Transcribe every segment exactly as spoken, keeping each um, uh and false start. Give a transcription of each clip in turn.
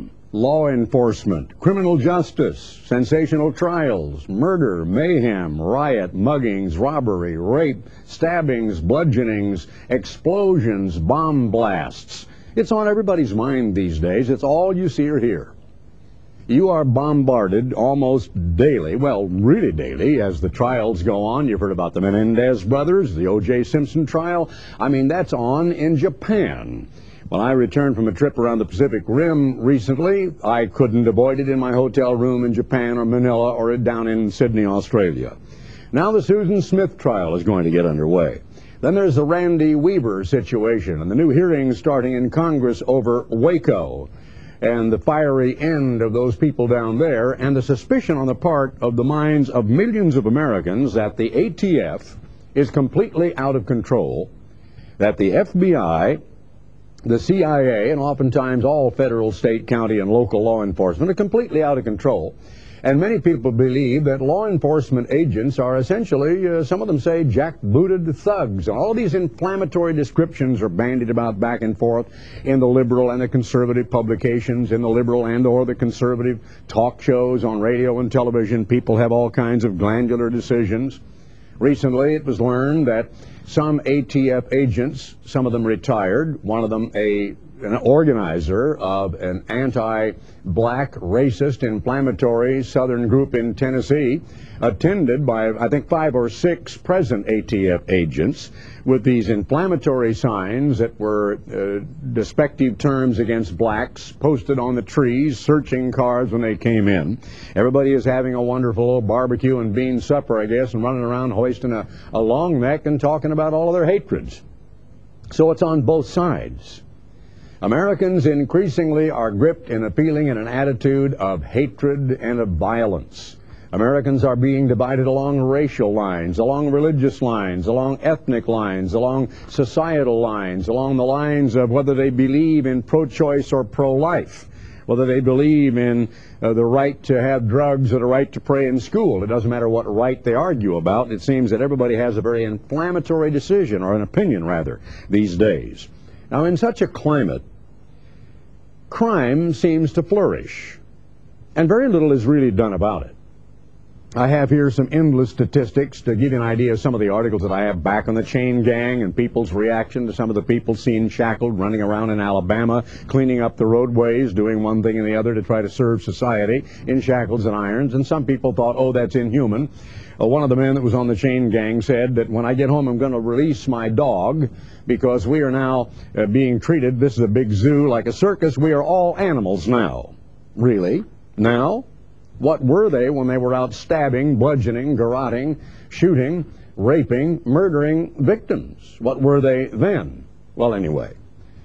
crime, law enforcement, criminal justice, sensational trials, murder, mayhem, riot, muggings, robbery, rape, stabbings, bludgeonings, explosions, bomb blasts. It's on everybody's mind these days. It's all you see or hear. You are bombarded almost daily, well, really daily, as the trials go on. You've heard about the Menendez brothers, the O J Simpson trial. I mean, that's on in Japan. When I returned from a trip around the Pacific Rim recently, I couldn't avoid it in my hotel room in Japan or Manila or down in Sydney, Australia. Now the Susan Smith trial is going to get underway. Then there's the Randy Weaver situation and the new hearings starting in Congress over Waco, and the fiery end of those people down there, and the suspicion on the part of the minds of millions of Americans that the A T F is completely out of control, that the F B I, the C I A, and oftentimes all federal, state, county, and local law enforcement are completely out of control. And many people believe that law enforcement agents are essentially, uh, some of them say, jackbooted thugs. And all these inflammatory descriptions are bandied about back and forth in the liberal and the conservative publications, in the liberal and or the conservative talk shows on radio and television. People have all kinds of glandular decisions. Recently, it was learned that some A T F agents, some of them retired, one of them a an organizer of an anti-black, racist, inflammatory Southern group in Tennessee, attended by, I think, five or six present A T F agents with these inflammatory signs that were uh, despective terms against blacks posted on the trees, searching cars when they came in. Everybody is having a wonderful little barbecue and bean supper, I guess, and running around hoisting a, a long neck and talking about all of their hatreds. So it's on both sides. Americans increasingly are gripped in a feeling and an attitude of hatred and of violence. Americans are being divided along racial lines, along religious lines, along ethnic lines, along societal lines, along the lines of whether they believe in pro-choice or pro-life, whether they believe in uh, the right to have drugs or the right to pray in school. It doesn't matter what right they argue about. It seems that everybody has a very inflammatory decision, or an opinion rather, these days. Now, in such a climate, crime seems to flourish, and very little is really done about it. I have here some endless statistics to give you an idea of some of the articles that I have back on the chain gang and people's reaction to some of the people seen shackled running around in Alabama, cleaning up the roadways, doing one thing and the other to try to serve society in shackles and irons. And some people thought, oh, that's inhuman. Uh, one of the men that was on the chain gang said that when I get home, I'm going to release my dog because we are now uh, being treated, this is a big zoo, like a circus. We are all animals now. Really? Now? What were they when they were out stabbing, bludgeoning, garroting, shooting, raping, murdering victims? What were they then? Well, anyway.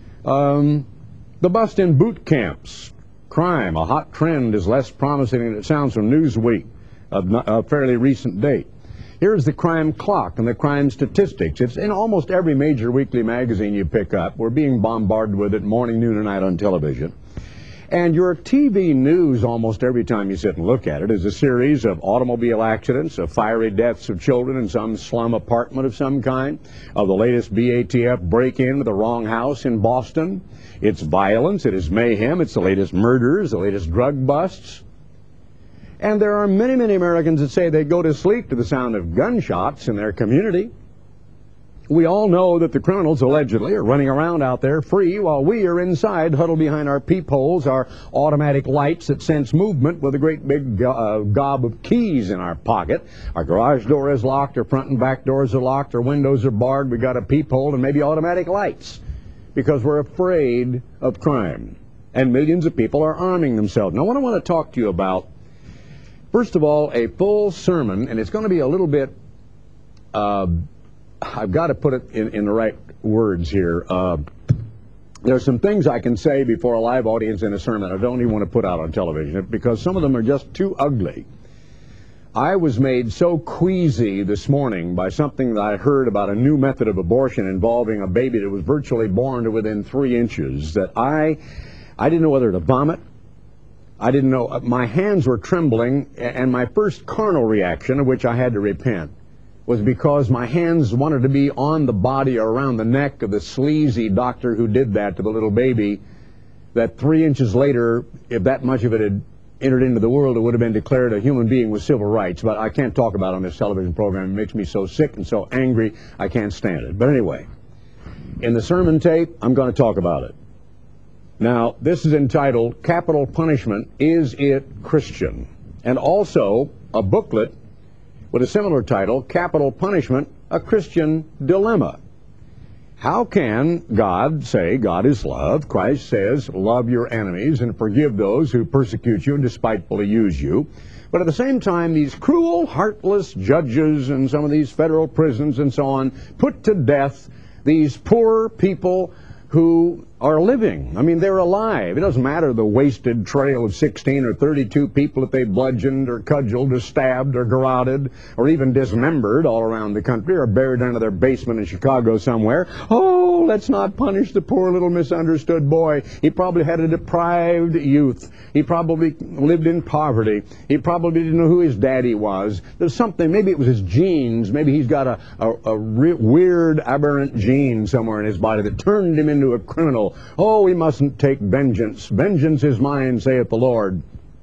Um, the bust in boot camps. Crime, a hot trend, is less promising than it sounds from Newsweek, a, a fairly recent date. Here's the crime clock and the crime statistics. It's in almost every major weekly magazine you pick up. We're being bombarded with it morning, noon, and night on television. And your T V news, almost every time you sit and look at it, is a series of automobile accidents, of fiery deaths of children in some slum apartment of some kind, of the latest B A T F break-in to the wrong house in Boston. It's violence, it is mayhem, it's the latest murders, the latest drug busts. And there are many, many Americans that say they go to sleep to the sound of gunshots in their community. We all know that the criminals allegedly are running around out there free while we are inside, huddled behind our peepholes, our automatic lights that sense movement with a great big uh, gob of keys in our pocket. Our garage door is locked, our front and back doors are locked, our windows are barred, we got a peephole and maybe automatic lights because we're afraid of crime. And millions of people are arming themselves. Now, what I want to talk to you about, first of all, a full sermon, and it's going to be a little bit... Uh, I've got to put it in, in the right words here. Uh, there's some things I can say before a live audience in a sermon I don't even want to put out on television because some of them are just too ugly. I was made so queasy this morning by something that I heard about a new method of abortion involving a baby that was virtually born to within three inches that I, I didn't know whether to vomit. I didn't know. My hands were trembling, and my first carnal reaction, of which I had to repent, was because my hands wanted to be on the body or around the neck of the sleazy doctor who did that to the little baby that three inches later, if that much of it had entered into the world, it would have been declared a human being with civil rights. But I can't talk about it on this television program. It makes me so sick and so angry, I can't stand it. But anyway, in the sermon tape, I'm going to talk about it. Now, this is entitled, Capital Punishment, Is It Christian? And also a booklet with a similar title, Capital Punishment, A Christian Dilemma. How can God say God is love? Christ says, love your enemies and forgive those who persecute you and despitefully use you. But at the same time, these cruel, heartless judges in some of these federal prisons and so on put to death these poor people who are living. I mean, they're alive. It doesn't matter the wasted trail of sixteen or thirty-two people that they bludgeoned or cudgeled or stabbed or garroted or even dismembered all around the country or buried under their basement in Chicago somewhere. Oh, let's not punish the poor little misunderstood boy. He probably had a deprived youth. He probably lived in poverty. He probably didn't know who his daddy was. There's something, maybe it was his genes. Maybe he's got a, a, a re- weird, aberrant gene somewhere in his body that turned him into a criminal. Oh, we mustn't take vengeance. Vengeance is mine, saith the Lord.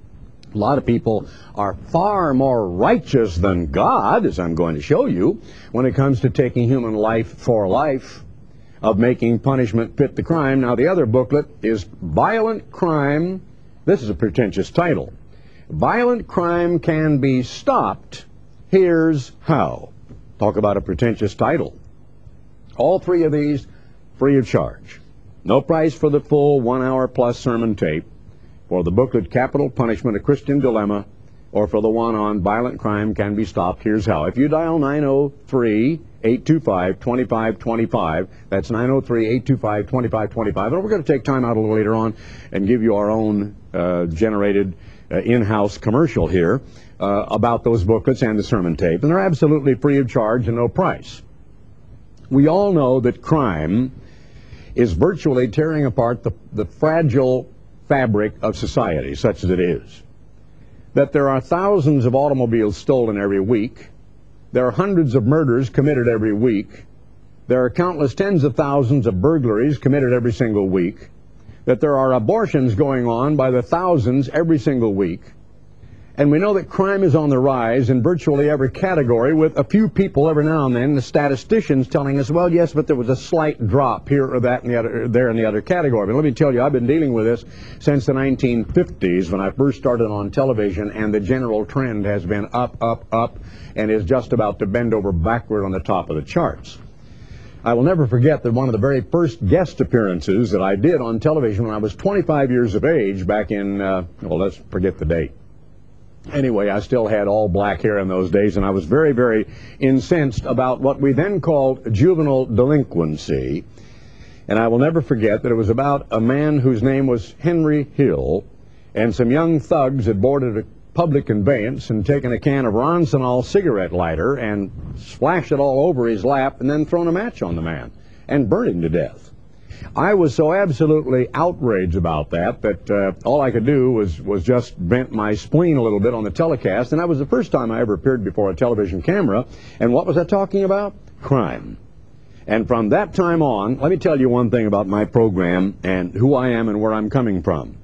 A lot of people are far more righteous than God, as I'm going to show you, when it comes to taking human life for life, of making punishment fit the crime. Now, the other booklet is Violent Crime. This is a pretentious title. Violent Crime Can Be Stopped. Here's How. Talk about a pretentious title. All three of these free of charge. No price for the full one-hour plus sermon tape, for the booklet Capital Punishment, A Christian Dilemma, or for the one on Violent Crime Can Be Stopped. Here's how. If you dial nine oh three, eight two five, two five two five, that's nine oh three, eight two five, two five two five, and we're going to take time out a little later on and give you our own uh, generated uh, in-house commercial here uh, about those booklets and the sermon tape, and they're absolutely free of charge and no price. We all know that crime is virtually tearing apart the, the fragile fabric of society, such as it is. That there are thousands of automobiles stolen every week. There are hundreds of murders committed every week. There are countless tens of thousands of burglaries committed every single week. That there are abortions going on by the thousands every single week. And we know that crime is on the rise in virtually every category, with a few people every now and then, the statisticians, telling us, well, yes, but there was a slight drop here or that and the other, there in the other category. But let me tell you, I've been dealing with this since the nineteen fifties when I first started on television, and the general trend has been up, up, up, and is just about to bend over backward on the top of the charts. I will never forget that one of the very first guest appearances that I did on television when I was twenty-five years of age, back in, uh, well, let's forget the date. Anyway, I still had all black hair in those days, and I was very, very incensed about what we then called juvenile delinquency. And I will never forget that it was about a man whose name was Henry Hill, and some young thugs had boarded a public conveyance and taken a can of Ronsonol cigarette lighter and splashed it all over his lap and then thrown a match on the man and burned him to death. I was so absolutely outraged about that that uh, all I could do was, was just vent my spleen a little bit on the telecast, and that was the first time I ever appeared before a television camera. And what was I talking about? Crime. And from that time on, let me tell you one thing about my program and who I am and where I'm coming from.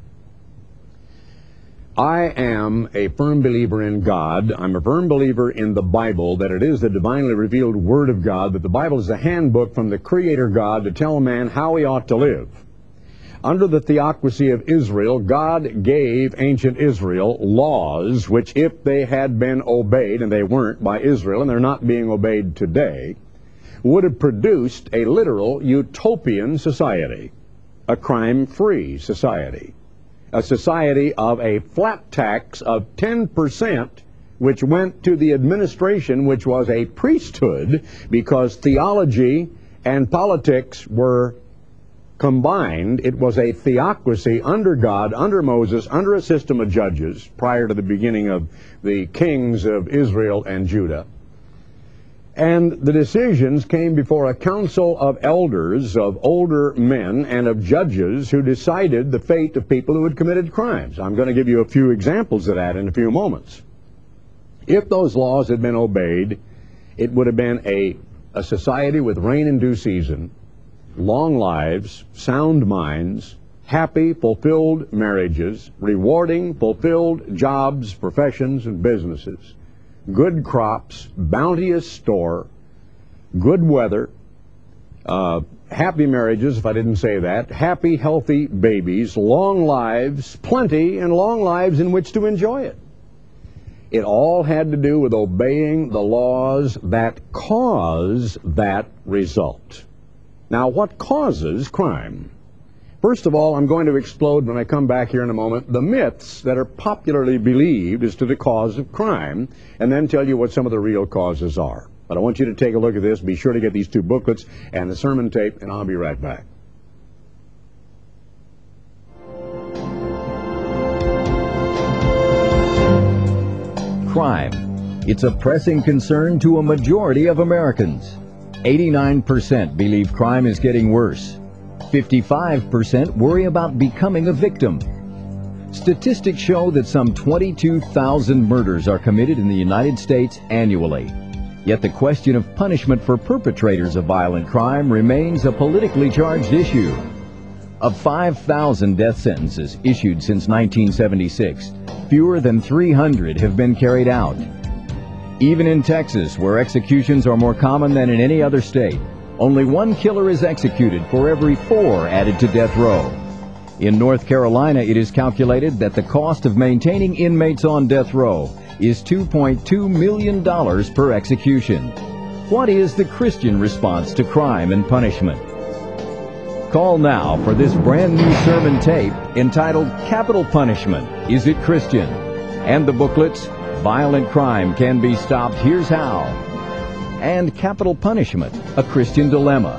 I am a firm believer in God. I'm a firm believer in the Bible, that it is the divinely revealed Word of God, that the Bible is a handbook from the Creator God to tell man how he ought to live. Under the theocracy of Israel, God gave ancient Israel laws which, if they had been obeyed, and they weren't by Israel, and they're not being obeyed today, would have produced a literal utopian society, a crime-free society. A society of a flat tax of ten percent, which went to the administration, which was a priesthood, because theology and politics were combined. It was a theocracy under God, under Moses, under a system of judges, prior to the beginning of the kings of Israel and Judah. And the decisions came before a council of elders, of older men, and of judges who decided the fate of people who had committed crimes. I'm going to give you a few examples of that in a few moments. If those laws had been obeyed, it would have been a, a society with rain in due season, long lives, sound minds, happy, fulfilled marriages, rewarding, fulfilled jobs, professions, and businesses, good crops, bounteous store, good weather, uh, happy marriages, if I didn't say that, happy, healthy babies, long lives, plenty, and long lives in which to enjoy it. It all had to do with obeying the laws that cause that result. Now, what causes crime? First of all, I'm going to explode when I come back here in a moment the myths that are popularly believed as to the cause of crime, and then tell you what some of the real causes are. But I want you to take a look at this. Be sure to get these two booklets and the sermon tape, and I'll be right back. Crime. It's a pressing concern to a majority of Americans. eighty-nine percent believe crime is getting worse. fifty-five percent worry about becoming a victim. Statistics show that some twenty-two thousand murders are committed in the United States annually. Yet the question of punishment for perpetrators of violent crime remains a politically charged issue. Of five thousand death sentences issued since nineteen seventy-six, fewer than three hundred have been carried out. Even in Texas, where executions are more common than in any other state, only one killer is executed for every four added to death row. In North Carolina, it is calculated that the cost of maintaining inmates on death row is two point two million dollars per execution. What is the Christian response to crime and punishment? Call now for this brand new sermon tape entitled Capital Punishment, Is It Christian? And the booklets, Violent Crime Can Be Stopped, Here's How, and Capital Punishment, A Christian Dilemma.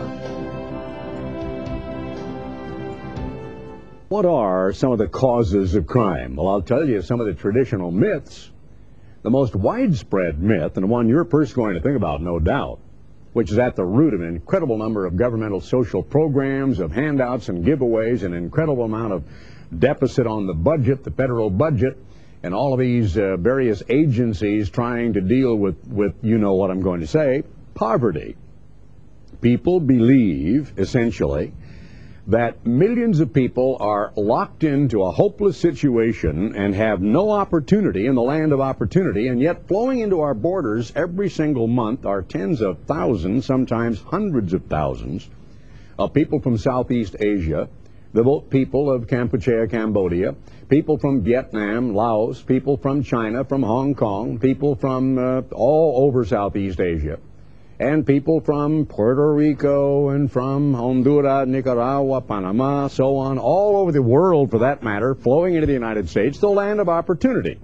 What are some of the causes of crime? Well, I'll tell you some of the traditional myths. The most widespread myth, and the one you're first going to think about, no doubt, which is at the root of an incredible number of governmental social programs, of handouts and giveaways, an incredible amount of deficit on the budget, the federal budget, and all of these uh, various agencies trying to deal with, with, you know what I'm going to say, poverty. People believe, essentially, that millions of people are locked into a hopeless situation and have no opportunity in the land of opportunity, and yet flowing into our borders every single month are tens of thousands, sometimes hundreds of thousands, of people from Southeast Asia, the people of Kampuchea, Cambodia, people from Vietnam, Laos, people from China, from Hong Kong, people from uh, all over Southeast Asia, and people from Puerto Rico and from Honduras, Nicaragua, Panama, so on, all over the world for that matter, flowing into the United States, the land of opportunity.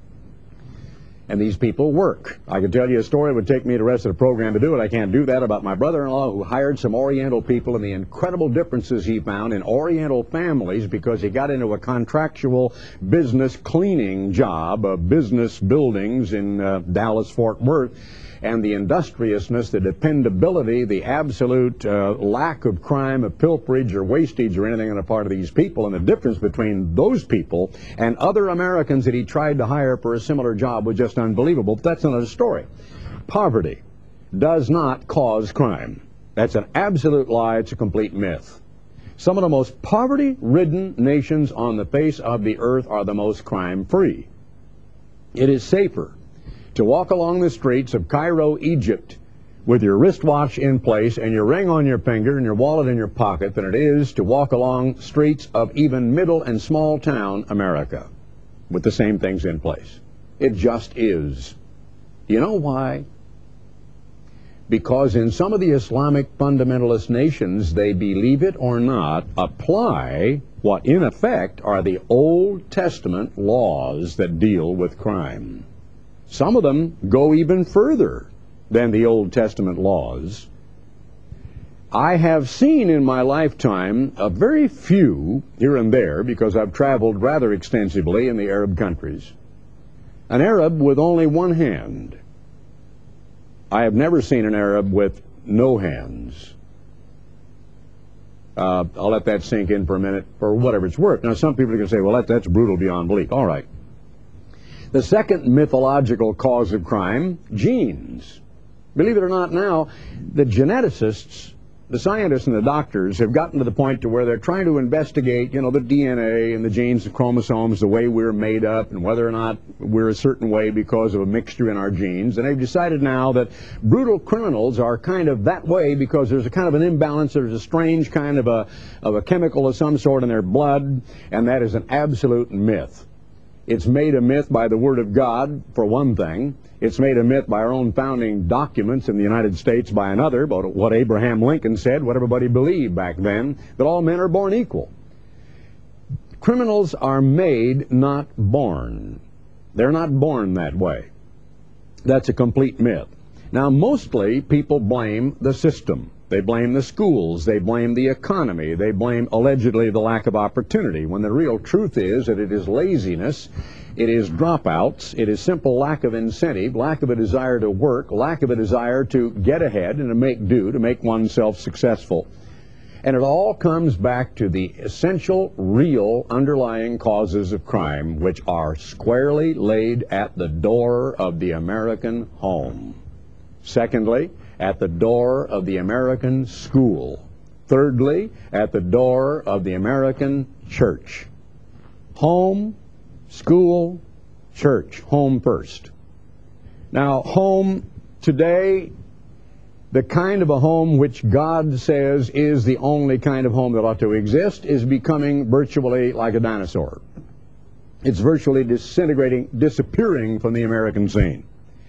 And these people work. I could tell you a story. It would take me the rest of the program to do it. I can't do that. About my brother-in-law who hired some Oriental people and the incredible differences he found in Oriental families because he got into a contractual business cleaning job of business buildings in uh, Dallas, Fort Worth. And the industriousness, the dependability, the absolute uh, lack of crime, of pilferage or wastage or anything on the part of these people, and the difference between those people and other Americans that he tried to hire for a similar job was just unbelievable. But that's another story. Poverty does not cause crime. That's an absolute lie. It's a complete myth. Some of the most poverty-ridden nations on the face of the earth are the most crime-free. It is safer to walk along the streets of Cairo, Egypt, with your wristwatch in place and your ring on your finger and your wallet in your pocket than it is to walk along streets of even middle and small town America with the same things in place. It just is. You know why? Because in some of the Islamic fundamentalist nations, they, believe it or not, apply what in effect are the Old Testament laws that deal with crime. Some of them go even further than the Old Testament laws. I have seen in my lifetime a very few here and there, because I've traveled rather extensively in the Arab countries, an Arab with only one hand. I have never seen an Arab with no hands. Uh, I'll let that sink in for a minute, for whatever it's worth. Now, some people are going to say, well, that, that's brutal beyond belief. All right. The second mythological cause of crime, genes. Believe it or not now, the geneticists the scientists and the doctors have gotten to the point to where they're trying to investigate, you know, the D N A and the genes and chromosomes, the way we're made up, and whether or not we're a certain way because of a mixture in our genes. And they've decided now that brutal criminals are kind of that way because there's a kind of an imbalance, there's a strange kind of a, of a chemical of some sort in their blood, and that is an absolute myth. It's made a myth by the Word of God, for one thing. It's made a myth by our own founding documents in the United States by another, about what Abraham Lincoln said, what everybody believed back then, that all men are born equal. Criminals are made, not born. They're not born that way. That's a complete myth. Now, mostly people blame the system. They blame the schools, they blame the economy, they blame allegedly the lack of opportunity, when the real truth is that it is laziness, it is dropouts, it is simple lack of incentive, lack of a desire to work, lack of a desire to get ahead and to make do, to make oneself successful. And it all comes back to the essential, real, underlying causes of crime, which are squarely laid at the door of the American home. Secondly, at the door of the American school. Thirdly, at the door of the American church. Home, school, church. Home first. Now, home today, the kind of a home which God says is the only kind of home that ought to exist, is becoming virtually like a dinosaur. It's virtually disintegrating, disappearing from the American scene.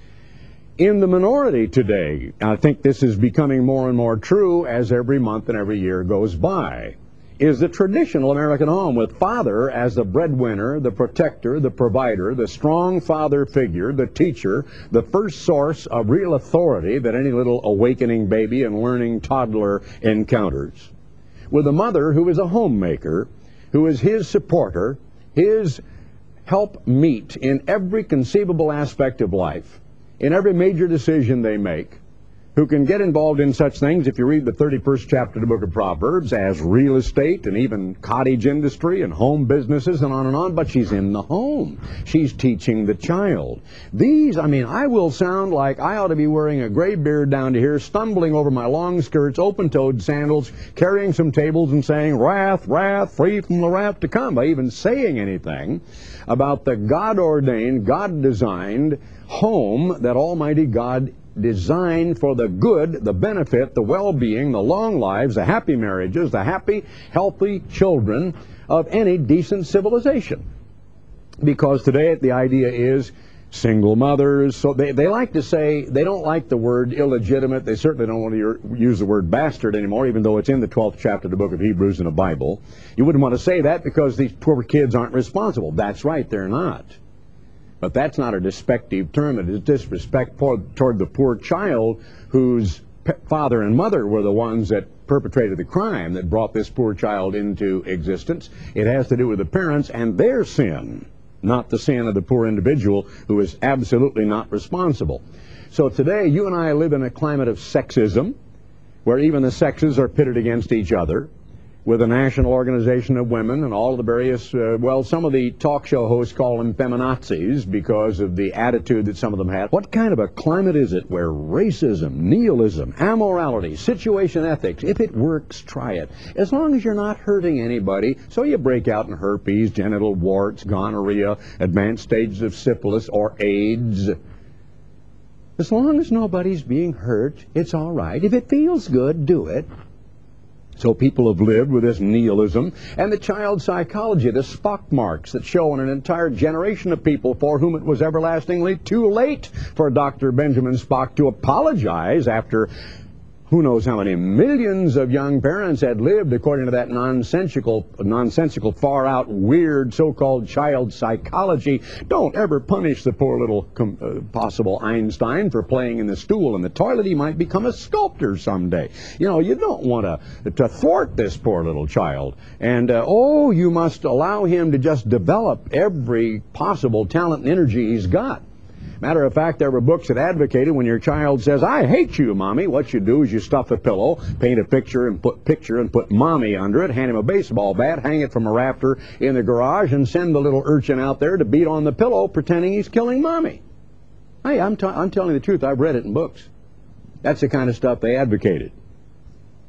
In the minority today, I think this is becoming more and more true as every month and every year goes by, is the traditional American home, with father as the breadwinner, the protector, the provider, the strong father figure, the teacher, the first source of real authority that any little awakening baby and learning toddler encounters. With a mother who is a homemaker, who is his supporter, his helpmeet in every conceivable aspect of life, in every major decision they make, who can get involved in such things, if you read the thirty-first chapter of the book of Proverbs, as real estate and even cottage industry and home businesses and on and on, but she's in the home. She's teaching the child. These, I mean, I will sound like I ought to be wearing a gray beard down to here, stumbling over my long skirts, open-toed sandals, carrying some tables and saying, wrath, wrath, free from the wrath to come, by even saying anything about the God-ordained, God-designed home that Almighty God designed for the good, the benefit, the well-being, the long lives, the happy marriages, the happy, healthy children of any decent civilization. Because today the idea is single mothers, so they, they like to say, they don't like the word illegitimate, they certainly don't want to use the word bastard anymore, even though it's in the twelfth chapter of the book of Hebrews in the Bible. You wouldn't want to say that because these poor kids aren't responsible. That's right, they're not. But that's not a despective term. It is disrespect toward the poor child whose father and mother were the ones that perpetrated the crime that brought this poor child into existence. It has to do with the parents and their sin, not the sin of the poor individual who is absolutely not responsible. So today, you and I live in a climate of sexism, where even the sexes are pitted against each other, with the National Organization of Women and all of the various, uh, well, some of the talk show hosts call them feminazis because of the attitude that some of them have. What kind of a climate is it where racism, nihilism, amorality, situation ethics, if it works, try it. As long as you're not hurting anybody, so you break out in herpes, genital warts, gonorrhea, advanced stages of syphilis or AIDS. As long as nobody's being hurt, it's all right. If it feels good, do it. So people have lived with this nihilism and the child psychology, the Spock marks that show in an entire generation of people for whom it was everlastingly too late for Doctor Benjamin Spock to apologize after who knows how many millions of young parents had lived according to that nonsensical, nonsensical, far-out, weird so-called child psychology. Don't ever punish the poor little uh, possible Einstein for playing in the stool in the toilet. He might become a sculptor someday. You know, you don't want to to thwart this poor little child. And, uh, oh, you must allow him to just develop every possible talent and energy he's got. Matter of fact, there were books that advocated when your child says, I hate you, Mommy, what you do is you stuff a pillow, paint a picture and put picture and put Mommy under it, hand him a baseball bat, hang it from a rafter in the garage, and send the little urchin out there to beat on the pillow pretending he's killing Mommy. Hey, I'm, t I'm telling the truth. I've read it in books. That's the kind of stuff they advocated.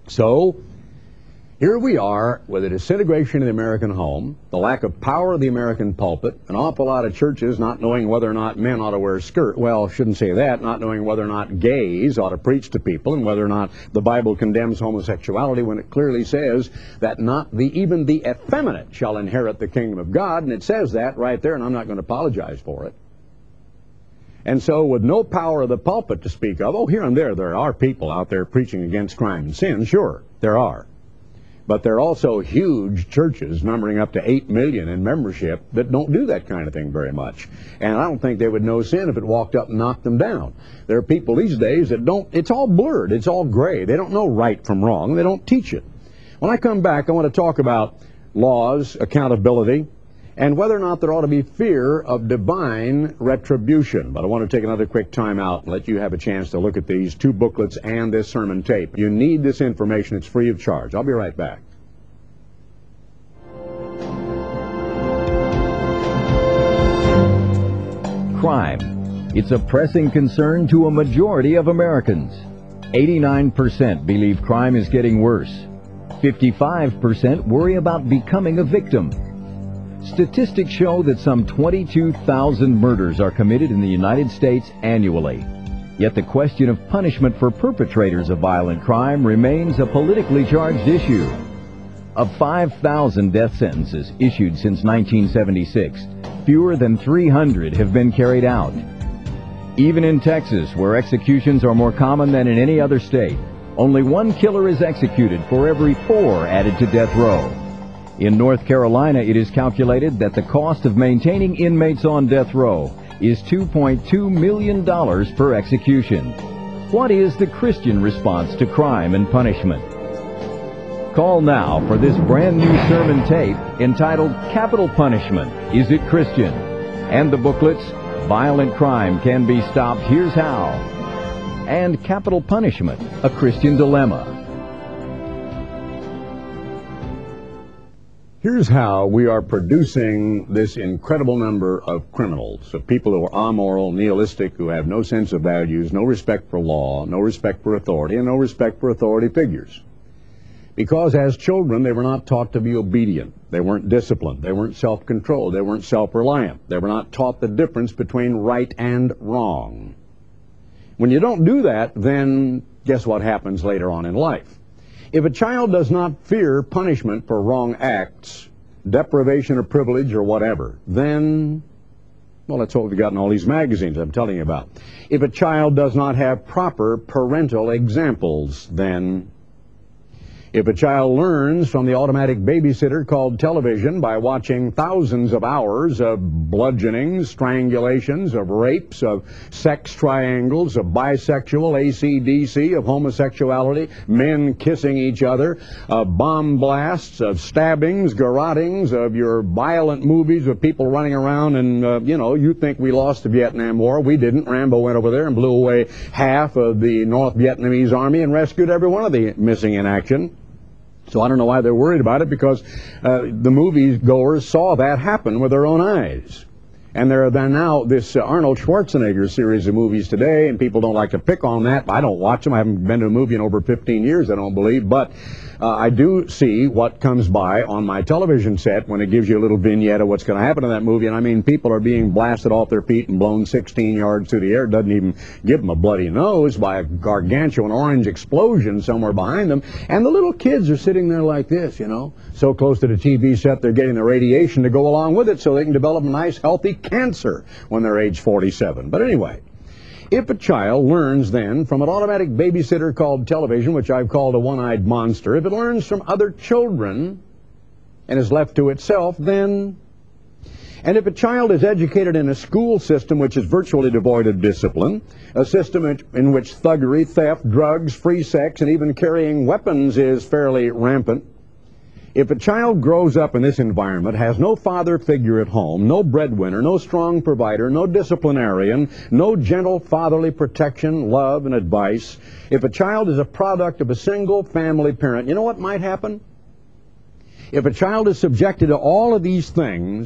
So, here we are with the disintegration of the American home, the lack of power of the American pulpit, an awful lot of churches not knowing whether or not men ought to wear a skirt. Well, shouldn't say that, not knowing whether or not gays ought to preach to people, and whether or not the Bible condemns homosexuality when it clearly says that not the even the effeminate shall inherit the kingdom of God, and it says that right there, and I'm not going to apologize for it. And so with no power of the pulpit to speak of, oh, here and there, there are people out there preaching against crime and sin, sure, there are. But there are also huge churches numbering up to eight million in membership that don't do that kind of thing very much. And I don't think they would know sin if it walked up and knocked them down. There are people these days that don't, it's all blurred, it's all gray. They don't know right from wrong, they don't teach it. When I come back, I want to talk about laws, accountability, and whether or not there ought to be fear of divine retribution. But I want to take another quick time out and let you have a chance to look at these two booklets and this sermon tape. You need this information. It's free of charge. I'll be right back. Crime. It's a pressing concern to a majority of Americans. eighty-nine percent believe crime is getting worse. fifty-five percent worry about becoming a victim. Statistics show that some twenty-two thousand murders are committed in the United States annually. Yet the question of punishment for perpetrators of violent crime remains a politically charged issue. Of five thousand death sentences issued since nineteen seventy-six, fewer than three hundred have been carried out. Even in Texas, where executions are more common than in any other state, only one killer is executed for every four added to death row. In North Carolina, it is calculated that the cost of maintaining inmates on death row is two point two million dollars per execution. What is the Christian response to crime and punishment? Call now for this brand new sermon tape entitled Capital Punishment, Is It Christian? And the booklets, Violent Crime Can Be Stopped, Here's How, and Capital Punishment, A Christian Dilemma. Here's how we are producing this incredible number of criminals, of people who are amoral, nihilistic, who have no sense of values, no respect for law, no respect for authority, and no respect for authority figures. Because as children, they were not taught to be obedient. They weren't disciplined. They weren't self-controlled. They weren't self-reliant. They were not taught the difference between right and wrong. When you don't do that, then guess what happens later on in life? If a child does not fear punishment for wrong acts, deprivation of privilege or whatever, then, well, that's what we've got in all these magazines I'm telling you about. If a child does not have proper parental examples, then if a child learns from the automatic babysitter called television by watching thousands of hours of bludgeonings, strangulations, of rapes, of sex triangles, of bisexual, A C D C, of homosexuality, men kissing each other, of bomb blasts, of stabbings, garrotings, of your violent movies with people running around and, uh, you know, you think we lost the Vietnam War. We didn't. Rambo went over there and blew away half of the North Vietnamese army and rescued every one of the missing in action. So I don't know why they're worried about it, because uh, the movie goers saw that happen with their own eyes. And there are then now this uh, Arnold Schwarzenegger series of movies today, and people don't like to pick on that. I don't watch them. I haven't been to a movie in over fifteen years, I don't believe. But uh, I do see what comes by on my television set when it gives you a little vignette of what's going to happen in that movie. And I mean, people are being blasted off their feet and blown sixteen yards through the air. It doesn't even give them a bloody nose by a gargantuan orange explosion somewhere behind them. And the little kids are sitting there like this, you know, so close to the T V set they're getting the radiation to go along with it so they can develop a nice, healthy cancer when they're age forty-seven. But anyway, if a child learns then from an automatic babysitter called television, which I've called a one-eyed monster, if it learns from other children and is left to itself, then... And if a child is educated in a school system which is virtually devoid of discipline, a system in which thuggery, theft, drugs, free sex, and even carrying weapons is fairly rampant, if a child grows up in this environment, has no father figure at home, no breadwinner, no strong provider, no disciplinarian, no gentle fatherly protection, love, and advice, if a child is a product of a single family parent, you know what might happen? If a child is subjected to all of these things,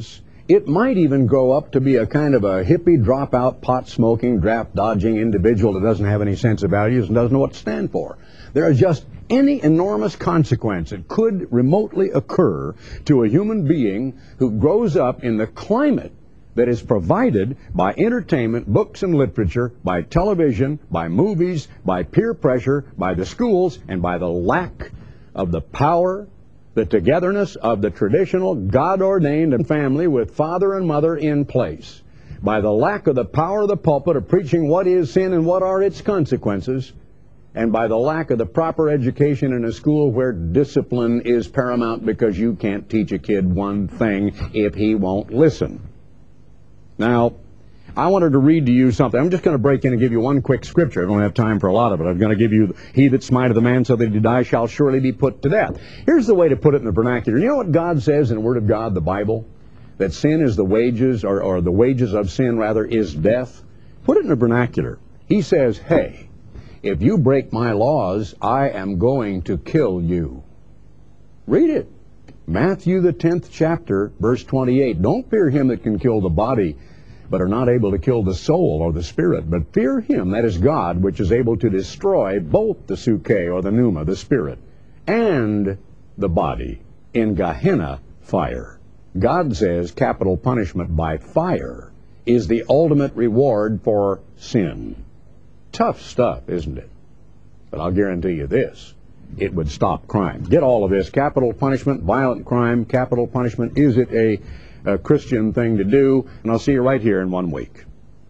It might even grow up to be a kind of a hippie, dropout, pot-smoking, draft-dodging individual that doesn't have any sense of values and doesn't know what to stand for. There is just any enormous consequence that could remotely occur to a human being who grows up in the climate that is provided by entertainment, books and literature, by television, by movies, by peer pressure, by the schools, and by the lack of the power, the togetherness of the traditional God-ordained family with father and mother in place, by the lack of the power of the pulpit of preaching what is sin and what are its consequences, and by the lack of the proper education in a school where discipline is paramount because you can't teach a kid one thing if he won't listen. Now, I wanted to read to you something. I'm just going to break in and give you one quick scripture. I don't have time for a lot of it. I'm going to give you, he that smiteth a man so that he die shall surely be put to death. Here's the way to put it in the vernacular. You know what God says in the Word of God, the Bible? That sin is the wages, or, or the wages of sin, rather, is death. Put it in the vernacular. He says, hey, if you break my laws, I am going to kill you. Read it. Matthew the tenth chapter, verse twenty-eight. Don't fear him that can kill the body, but are not able to kill the soul or the spirit, but fear him, that is God, which is able to destroy both the suke, or the pneuma, the spirit, and the body in Gehenna fire. God says capital punishment by fire is the ultimate reward for sin. Tough stuff, isn't it? But I'll guarantee you this. It would stop crime. Get all of this. Capital punishment, violent crime, capital punishment. Is it a a Christian thing to do? And I'll see you right here in one week.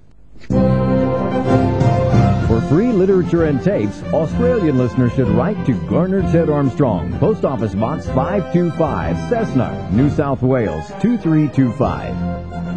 For free literature and tapes, Australian listeners should write to Garner Ted Armstrong, Post Office Box five two five, Cessnock, New South Wales two three two five.